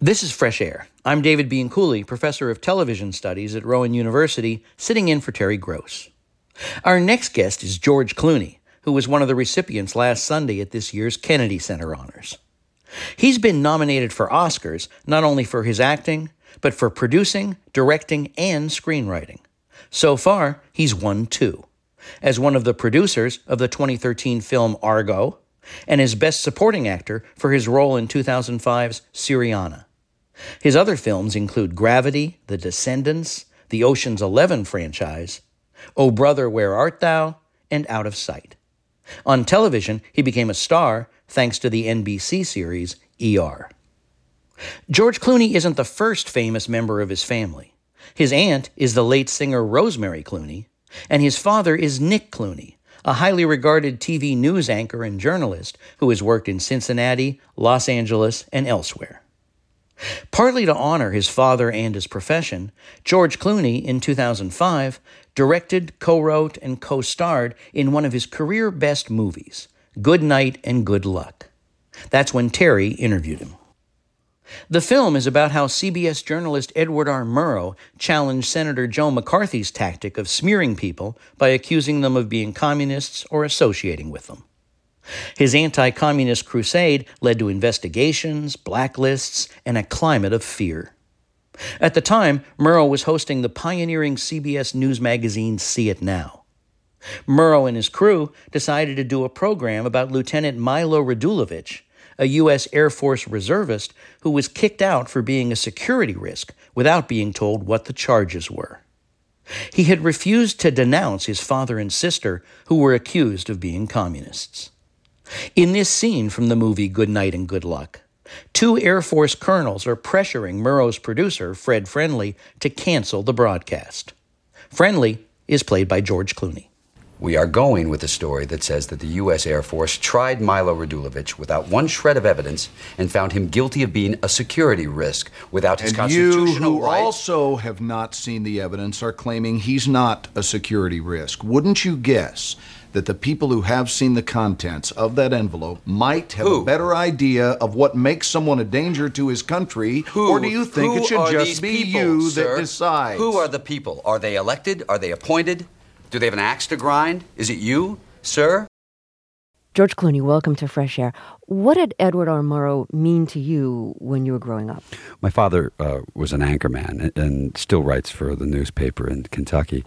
This is Fresh Air. I'm David Bianculli, professor of television studies at Rowan University, sitting in for Terry Gross. Our next guest is George Clooney, who was one of the recipients last Sunday at this year's Kennedy Center Honors. He's been nominated for Oscars not only for his acting, but for producing, directing, and screenwriting. So far, he's won 2, as one of the producers of the 2013 film Argo, and as Best Supporting Actor for his role in 2005's Syriana. His other films include Gravity, The Descendants, the Ocean's 11 franchise, Oh Brother, Where Art Thou, and Out of Sight. On television, he became a star thanks to the NBC series ER. George Clooney isn't the first famous member of his family. His aunt is the late singer Rosemary Clooney, and his father is Nick Clooney, a highly regarded TV news anchor and journalist who has worked in Cincinnati, Los Angeles, and elsewhere. Partly to honor his father and his profession, George Clooney, in 2005, directed, co-wrote, and co-starred in one of his career best movies, Good Night and Good Luck. That's when Terry interviewed him. The film is about how CBS journalist Edward R. Murrow challenged Senator Joe McCarthy's tactic of smearing people by accusing them of being communists or associating with them. His anti-communist crusade led to investigations, blacklists, and a climate of fear. At the time, Murrow was hosting the pioneering CBS news magazine See It Now. Murrow and his crew decided to do a program about Lieutenant Milo Radulovich, a U.S. Air Force reservist who was kicked out for being a security risk without being told what the charges were. He had refused to denounce his father and sister, who were accused of being communists. In this scene from the movie Good Night and Good Luck, 2 Air Force colonels are pressuring Murrow's producer, Fred Friendly, to cancel the broadcast. Friendly is played by George Clooney. We are going with a story that says that the U.S. Air Force tried Milo Radulovich without one shred of evidence and found him guilty of being a security risk without his constitutional rights. And you, who right. also have not seen the evidence, are claiming he's not a security risk. Wouldn't you guess that the people who have seen the contents of that envelope might have a better idea of what makes someone a danger to his country? Or do you think it should just be you that decides? Who are the people? Are they elected? Are they appointed? Do they have an axe to grind? Is it you, sir? George Clooney, welcome to Fresh Air. What did Edward R. Murrow mean to you when you were growing up? My father was an anchorman and still writes for the newspaper in Kentucky.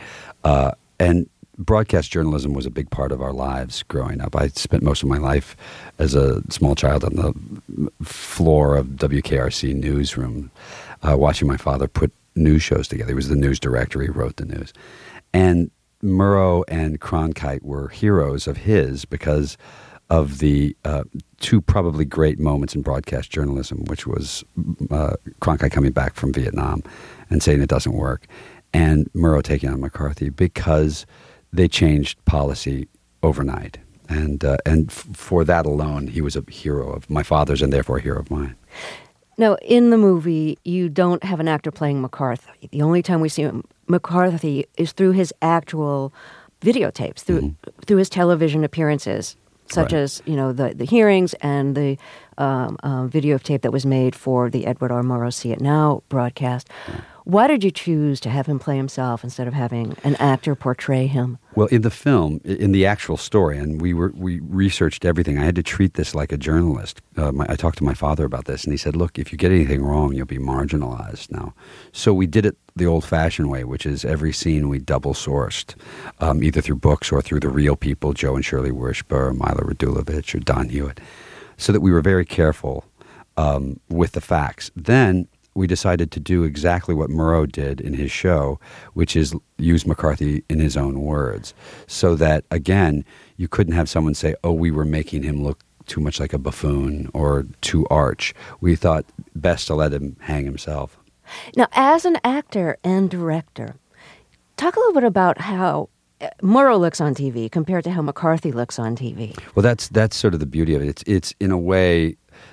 And broadcast journalism was a big part of our lives growing up. I spent most of my life as a small child on the floor of WKRC newsroom, watching my father put news shows together. He was the news director. He wrote the news. And Murrow and Cronkite were heroes of his because of the 2 probably great moments in broadcast journalism, which was Cronkite coming back from Vietnam and saying it doesn't work, and Murrow taking on McCarthy, because they changed policy overnight. And for that alone, he was a hero of my father's and therefore a hero of mine. Now, in the movie, you don't have an actor playing McCarthy. The only time we see McCarthy is through his actual videotapes, through his television appearances, such as, the hearings and the videotape that was made for the Edward R. Murrow See It Now broadcast. Yeah. Why did you choose to have him play himself instead of having an actor portray him? Well, in the film, in the actual story, and we researched everything. I had to treat this like a journalist. I talked to my father about this, and he said, look, if you get anything wrong, you'll be marginalized now. So we did it the old-fashioned way, which is every scene we double-sourced, either through books or through the real people, Joe and Shirley Wurshber, Milo Radulovich, or Don Hewitt, so that we were very careful with the facts. Then we decided to do exactly what Murrow did in his show, which is use McCarthy in his own words, so that, again, you couldn't have someone say, oh, we were making him look too much like a buffoon or too arch. We thought best to let him hang himself. Now, as an actor and director, talk a little bit about how Murrow looks on TV compared to how McCarthy looks on TV. Well, that's sort of the beauty of it. It's in a way,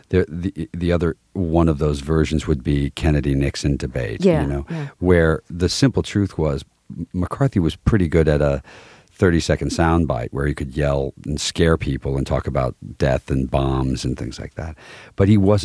the other one of those versions would be Kennedy-Nixon debate, where the simple truth was McCarthy was pretty good at a 30-second soundbite where he could yell and scare people and talk about death and bombs and things like that. But he wasn't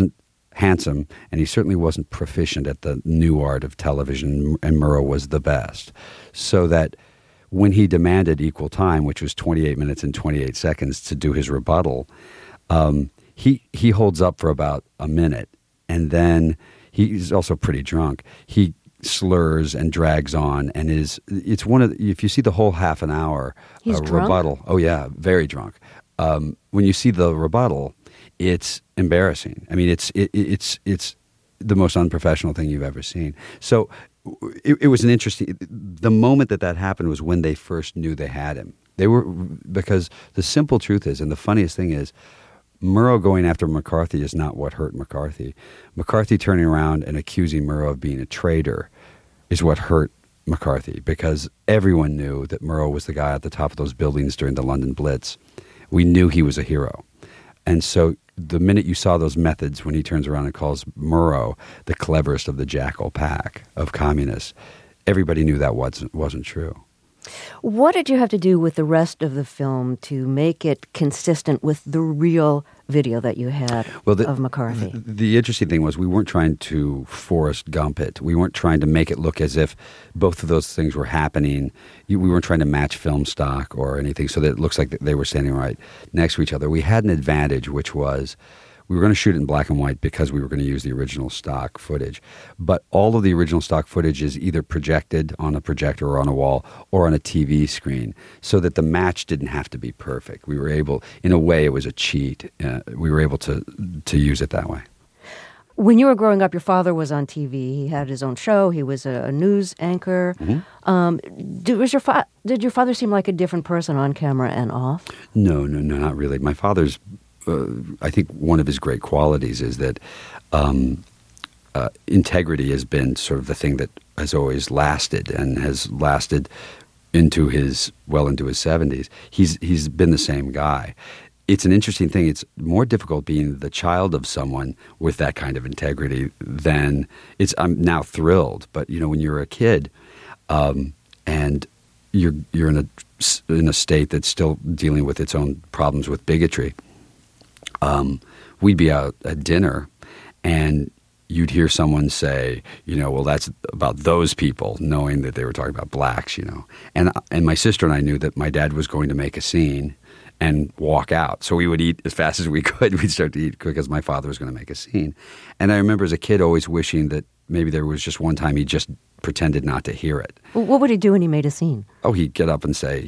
handsome, and he certainly wasn't proficient at the new art of television, and Murrow was the best. So that when he demanded equal time, which was 28 minutes and 28 seconds to do his rebuttal, he holds up for about a minute, and then he's also pretty drunk. He slurs and drags on, and it's one of if you see the whole half an hour rebuttal. Oh yeah, very drunk. When you see the rebuttal, it's embarrassing. I mean, it's the most unprofessional thing you've ever seen. So it was an interesting. The moment that happened was when they first knew they had him. Because the simple truth is, and the funniest thing is, Murrow going after McCarthy is not what hurt McCarthy. McCarthy turning around and accusing Murrow of being a traitor is what hurt McCarthy, because everyone knew that Murrow was the guy at the top of those buildings during the London Blitz. We knew he was a hero. And so the minute you saw those methods when he turns around and calls Murrow the cleverest of the jackal pack of communists, everybody knew that wasn't true. What did you have to do with the rest of the film to make it consistent with the real video that you had of McCarthy? The interesting thing was we weren't trying to Forrest Gump it. We weren't trying to make it look as if both of those things were happening. We weren't trying to match film stock or anything so that it looks like they were standing right next to each other. We had an advantage, which was we were going to shoot it in black and white because we were going to use the original stock footage. But all of the original stock footage is either projected on a projector or on a wall or on a TV screen, so that the match didn't have to be perfect. We were able, in a way, it was a cheat. We were able to use it that way. When you were growing up, your father was on TV. He had his own show. He was a news anchor. Mm-hmm. Did your father seem like a different person on camera and off? No, not really. My father's I think one of his great qualities is that integrity has been sort of the thing that has always lasted and has lasted into his 70s. He's been the same guy. It's an interesting thing. It's more difficult being the child of someone with that kind of integrity than I'm now thrilled, but when you're a kid, and you're in a state that's still dealing with its own problems with bigotry. We'd be out at dinner, and you'd hear someone say, well, that's about those people, knowing that they were talking about blacks, And my sister and I knew that my dad was going to make a scene and walk out. So we would eat as fast as we could. We'd start to eat because my father was going to make a scene. And I remember as a kid always wishing that maybe there was just one time he just pretended not to hear it. What would he do when he made a scene? Oh, he'd get up and say,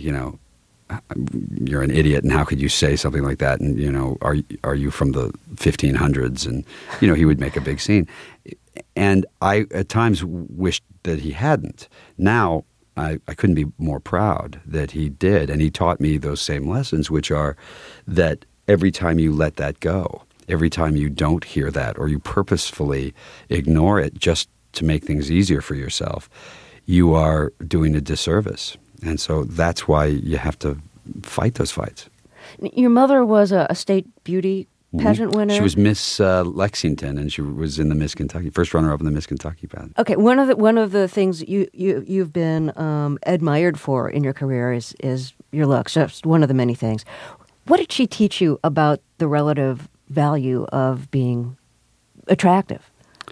you're an idiot, and how could you say something like that? And are you from the 1500s? And he would make a big scene. And I at times wished that he hadn't. Now I couldn't be more proud that he did, and he taught me those same lessons, which are that every time you let that go, every time you don't hear that, or you purposefully ignore it just to make things easier for yourself, you are doing a disservice. And so that's why you have to fight those fights. Your mother was a state beauty pageant winner? She was Miss Lexington, and she was in the Miss Kentucky, first runner-up in the Miss Kentucky pageant. Okay, one of the things you've been admired for in your career is your looks. Just one of the many things. What did she teach you about the relative value of being attractive?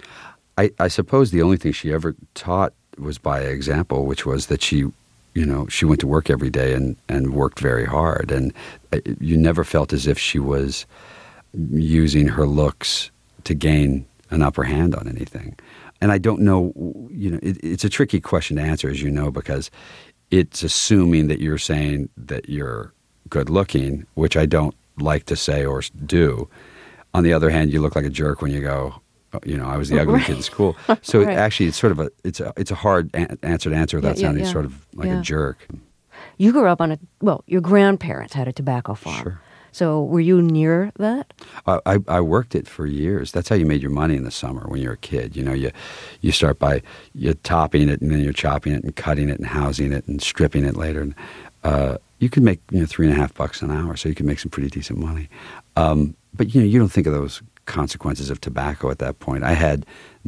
I suppose the only thing she ever taught was by example, which was that she went to work every day and worked very hard. And you never felt as if she was using her looks to gain an upper hand on anything. And I don't know, it's a tricky question to answer, as you know, because it's assuming that you're saying that you're good looking, which I don't like to say or do. On the other hand, you look like a jerk when you go, I was the ugly kid in school. So right. Actually, it's sort of it's a hard answer to answer without sounding sort of like a jerk. You grew up your grandparents had a tobacco farm. Sure. So were you near that? I worked it for years. That's how you made your money in the summer when you're a kid. You start by you're topping it, and then you're chopping it and cutting it and housing it and stripping it later. And you could make $3.50 an hour, so you could make some pretty decent money. But you don't think of those consequences of tobacco at that point. I had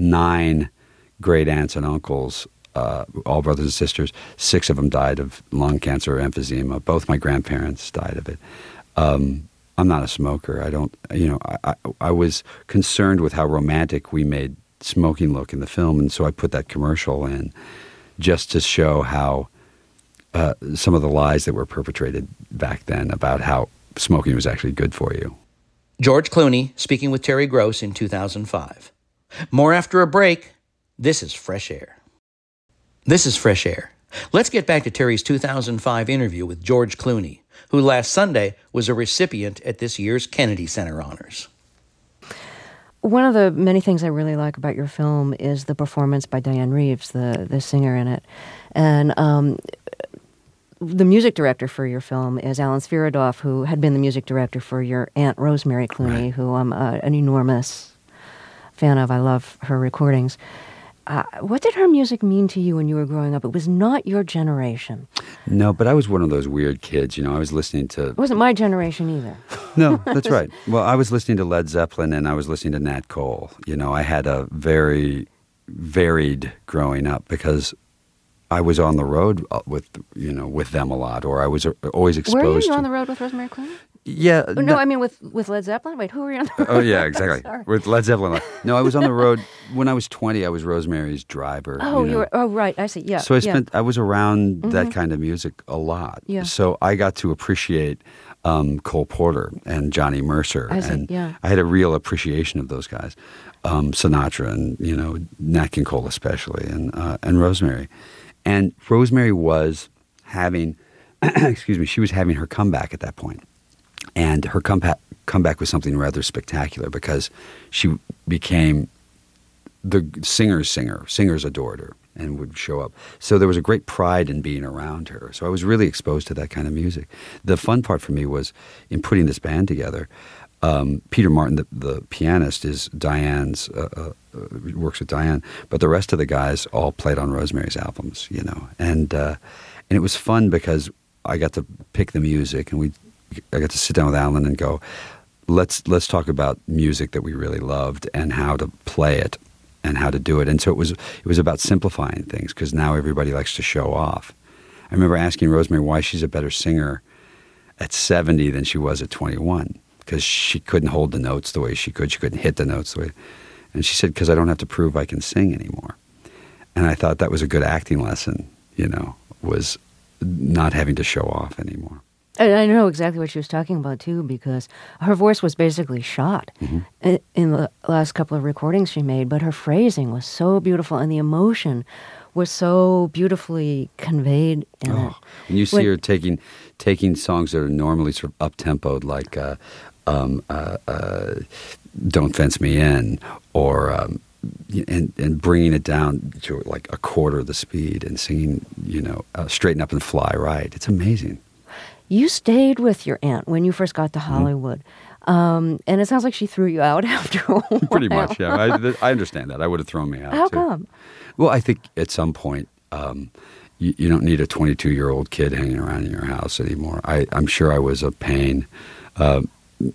9 great aunts and uncles, all brothers and sisters. 6 of them died of lung cancer or emphysema. Both my grandparents died of it. I'm not a smoker. I don't, I was concerned with how romantic we made smoking look in the film, and so I put that commercial in just to show how some of the lies that were perpetrated back then about how smoking was actually good for you. George Clooney speaking with Terry Gross in 2005. More after a break. This is Fresh Air. This is Fresh Air. Let's get back to Terry's 2005 interview with George Clooney, who last Sunday was a recipient at this year's Kennedy Center Honors. One of the many things I really like about your film is the performance by Diane Reeves, the singer in it. And the music director for your film is Alan Sviridoff, who had been the music director for your Aunt Rosemary Clooney, right, who I'm an enormous fan of. I love her recordings. What did her music mean to you when you were growing up? It was not your generation. No, but I was one of those weird kids. I was listening to... It wasn't my generation either. No, that's right. Well, I was listening to Led Zeppelin and I was listening to Nat Cole. I had a very varied growing up because I was on the road with them a lot, or I was always exposed Were you to... on the road with Rosemary Clooney? Yeah. No, I mean with Led Zeppelin? Wait, who were you on the road? Oh, yeah, exactly. With Led Zeppelin. No, I was on the road. When I was 20, I was Rosemary's driver. Oh, you were. Oh, right. I see. Yeah. So I was around that kind of music a lot. Yeah. So I got to appreciate Cole Porter and Johnny Mercer. I see, and yeah. I had a real appreciation of those guys. Sinatra and, Nat King Cole especially, and Rosemary. And Rosemary was having, she was having her comeback at that point. And her comeback was something rather spectacular because she became the singer's singer. Singers adored her and would show up. So there was a great pride in being around her. So I was really exposed to that kind of music. The fun part for me was in putting this band together. Peter Martin, the pianist, is Diane's, works with Diane, but the rest of the guys all played on Rosemary's albums, and it was fun because I got to pick the music, and I got to sit down with Alan and go, let's talk about music that we really loved and how to play it and how to do it. And so it was about simplifying things because now everybody likes to show off. I remember asking Rosemary why she's a better singer at 70 than she was at 21 because she couldn't hold the notes the way she could. She couldn't hit the notes the way. And she said, because I don't have to prove I can sing anymore. And I thought that was a good acting lesson, was not having to show off anymore. And I know exactly what she was talking about, too, because her voice was basically shot in the last couple of recordings she made, but her phrasing was so beautiful, and the emotion was so beautifully conveyed in it. When you see her taking songs that are normally sort of up-tempoed, like Don't Fence Me In, or and bringing it down to like a quarter of the speed and singing, Straighten Up and Fly Right. It's amazing. You stayed with your aunt when you first got to Hollywood, and it sounds like she threw you out after a while. Pretty much, yeah. I understand that. I would have thrown me out, How too. come? Well, I think at some point you don't need a 22-year-old kid hanging around in your house anymore. I'm sure I was a pain. At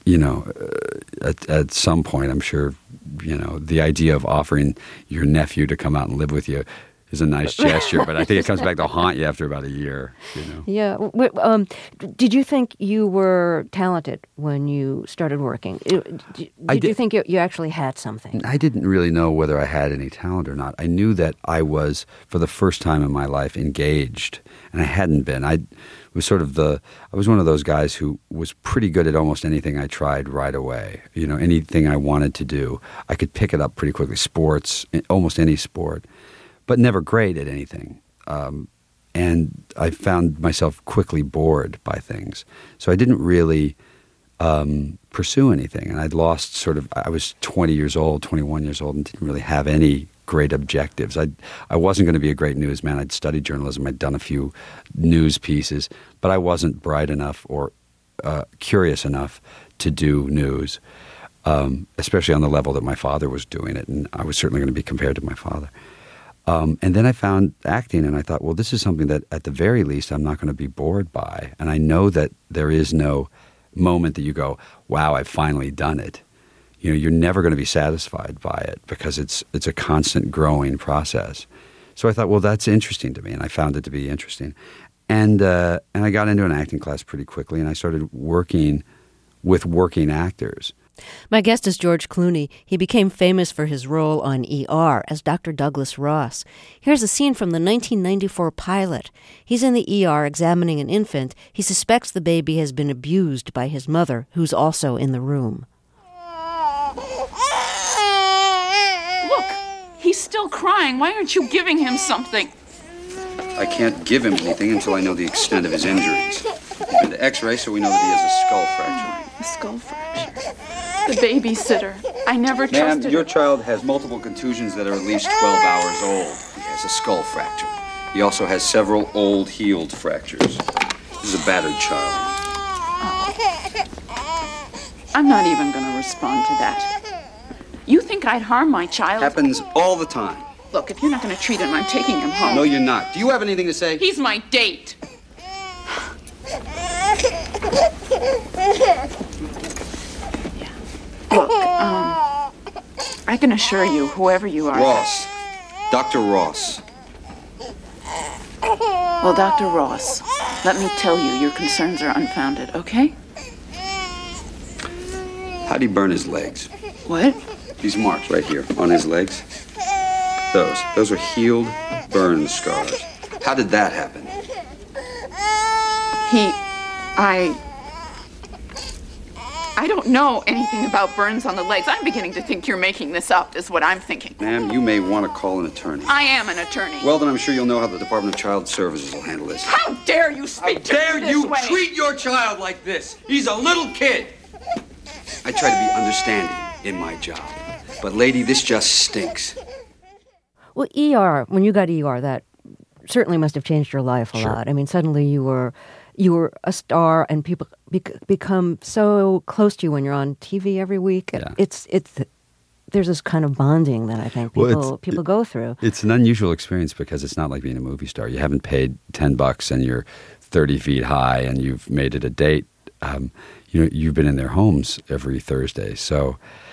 some point, I'm sure, the idea of offering your nephew to come out and live with you is a nice gesture, but I think it comes back to haunt you after about a year. Yeah. Did you think you were talented when you started working? Did you think you actually had something? I didn't really know whether I had any talent or not. I knew that I was, for the first time in my life, engaged, and I hadn't been. I was one of those guys who was pretty good at almost anything I tried right away. Anything I wanted to do, I could pick it up pretty quickly. Sports, almost any sport. But never great at anything. And I found myself quickly bored by things. So I didn't really pursue anything. And I'd lost I was 21 years old, and didn't really have any great objectives. I wasn't going to be a great newsman. I'd studied journalism. I'd done a few news pieces. But I wasn't bright enough or curious enough to do news, especially on the level that my father was doing it. And I was certainly going to be compared to my father. And then I found acting, and I thought, well, this is something that, at the very least, I'm not going to be bored by. And I know that there is no moment that you go, wow, I've finally done it. You're never going to be satisfied by it because it's a constant growing process. So I thought, well, that's interesting to me, and I found it to be interesting. And I got into an acting class pretty quickly, and I started working with working actors. My guest is George Clooney. He became famous for his role on ER as Dr. Douglas Ross. Here's a scene from the 1994 pilot. He's in the ER examining an infant. He suspects the baby has been abused by his mother, who's also in the room. Look, he's still crying. Why aren't you giving him something? I can't give him anything until I know the extent of his injuries. He's been to X-ray, so we know that he has a skull fracture. A skull fracture. The babysitter. I never trusted Ma'am, your her. child has multiple contusions that are at least 12 hours old. He has a skull fracture. He also has several old healed fractures. This is a battered child. I'm not even going to respond to that. You think I'd harm my child? Happens all the time. Look, if you're not going to treat him, I'm taking him home. No, you're not. Do you have anything to say? He's my date. Look, I can assure you, whoever you are... Ross. Dr. Ross. Well, Dr. Ross, let me tell you, your concerns are unfounded, okay? How'd he burn his legs? What? These marks right here on his legs. Those are healed burn scars. How did that happen? I don't know anything about burns on the legs. I'm beginning to think you're making this up, is what I'm thinking. Ma'am, you may want to call an attorney. I am an attorney. Well, then I'm sure you'll know how the Department of Child Services will handle this. How dare you speak to me this way? Treat your child like this? He's a little kid. I try to be understanding in my job. But, lady, this just stinks. Well, ER, when you got ER, that certainly must have changed your life a Sure. lot. I mean, suddenly you were a star, and people become so close to you when you're on TV every week. Yeah. It's there's this kind of bonding that I think people go through. It's an unusual experience because it's not like being a movie star. You haven't paid $10 and you're 30 feet high and you've made it a date. You've been in their homes every Thursday. So,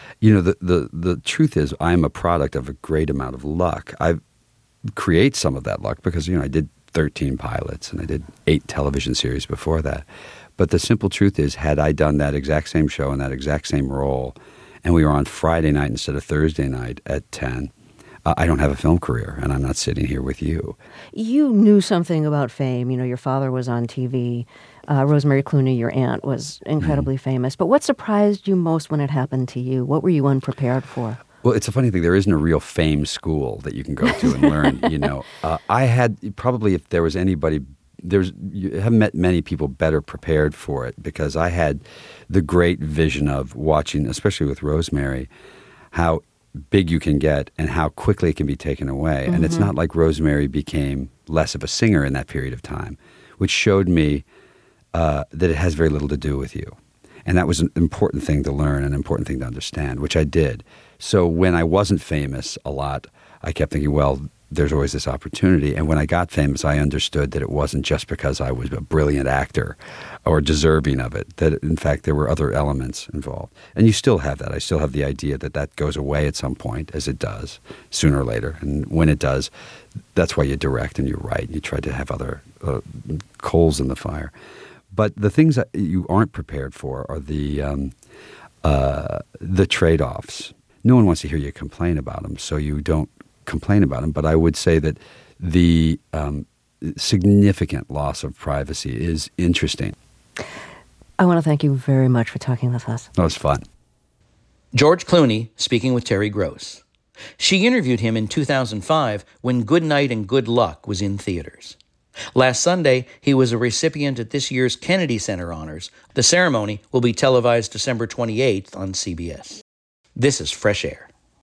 the truth is I'm a product of a great amount of luck. I create some of that luck because, I did 13 pilots and I did 8 television series before that. But the simple truth is, had I done that exact same show and that exact same role, and we were on Friday night instead of Thursday night at 10, I don't have a film career, and I'm not sitting here with you. You knew something about fame. Your father was on TV. Rosemary Clooney, your aunt, was incredibly famous. But what surprised you most when it happened to you? What were you unprepared for? Well, it's a funny thing. There isn't a real fame school that you can go to and learn. I had probably, if there was anybody, you haven't met many people better prepared for it, because I had the great vision of watching, especially with Rosemary, how big you can get and how quickly it can be taken away. Mm-hmm. And it's not like Rosemary became less of a singer in that period of time, which showed me that it has very little to do with you. And that was an important thing to learn, an important thing to understand, which I did. So when I wasn't famous a lot, I kept thinking, well, there's always this opportunity. And when I got famous, I understood that it wasn't just because I was a brilliant actor or deserving of it, that in fact there were other elements involved. And you still have that. I still have the idea that that goes away at some point, as it does, sooner or later. And when it does, that's why you direct and you write. You try to have other coals in the fire. But the things that you aren't prepared for are the trade-offs. No one wants to hear you complain about them, so you don't complain about them. But I would say that the significant loss of privacy is interesting. I want to thank you very much for talking with us. That was fun. George Clooney speaking with Terry Gross. She interviewed him in 2005 when Good Night and Good Luck was in theaters. Last Sunday, he was a recipient at this year's Kennedy Center Honors. The ceremony will be televised December 28th on CBS. This is Fresh Air.